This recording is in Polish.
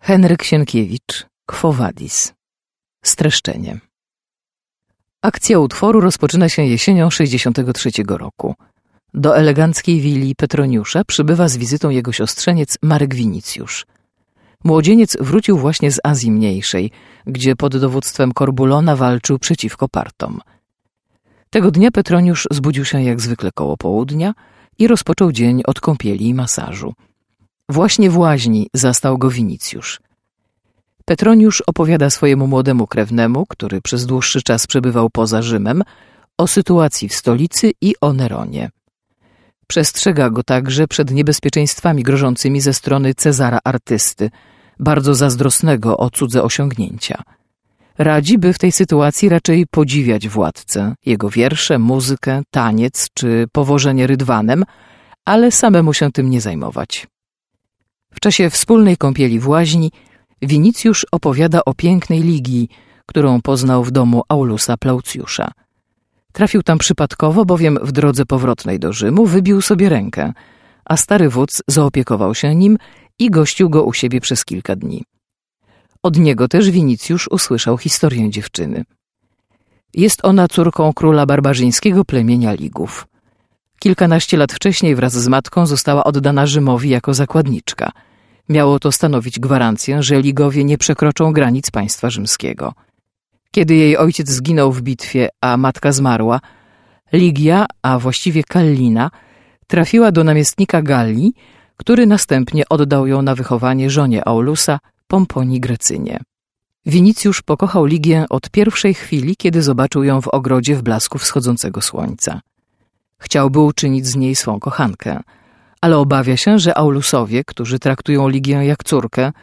Henryk Sienkiewicz, Quo Vadis. Streszczenie. Akcja utworu rozpoczyna się jesienią 1963 roku. Do eleganckiej willi Petroniusza przybywa z wizytą jego siostrzeniec Marek Winicjusz. Młodzieniec wrócił właśnie z Azji Mniejszej, gdzie pod dowództwem Korbulona walczył przeciwko Partom. Tego dnia Petroniusz zbudził się jak zwykle koło południa i rozpoczął dzień od kąpieli i masażu. Właśnie w łaźni zastał go Winicjusz. Petroniusz opowiada swojemu młodemu krewnemu, który przez dłuższy czas przebywał poza Rzymem, o sytuacji w stolicy i o Neronie. Przestrzega go także przed niebezpieczeństwami grożącymi ze strony Cezara Artysty, bardzo zazdrosnego o cudze osiągnięcia. Radzi, by w tej sytuacji raczej podziwiać władcę, jego wiersze, muzykę, taniec czy powożenie rydwanem, ale samemu się tym nie zajmować. W czasie wspólnej kąpieli w łaźni Winicjusz opowiada o pięknej Ligii, którą poznał w domu Aulusa Plaucjusza. Trafił tam przypadkowo, bowiem w drodze powrotnej do Rzymu wybił sobie rękę, a stary wódz zaopiekował się nim i gościł go u siebie przez kilka dni. Od niego też Winicjusz usłyszał historię dziewczyny. Jest ona córką króla barbarzyńskiego plemienia Ligów. Kilkanaście lat wcześniej wraz z matką została oddana Rzymowi jako zakładniczka. Miało to stanowić gwarancję, że Ligowie nie przekroczą granic państwa rzymskiego. Kiedy jej ojciec zginął w bitwie, a matka zmarła, Ligia, a właściwie Kallina, trafiła do namiestnika Gallii, który następnie oddał ją na wychowanie żonie Aulusa, Pomponii Grecynie. Winicjusz pokochał Ligię od pierwszej chwili, kiedy zobaczył ją w ogrodzie w blasku wschodzącego słońca. Chciałby uczynić z niej swą kochankę, ale obawia się, że Aulusowie, którzy traktują Ligię jak córkę,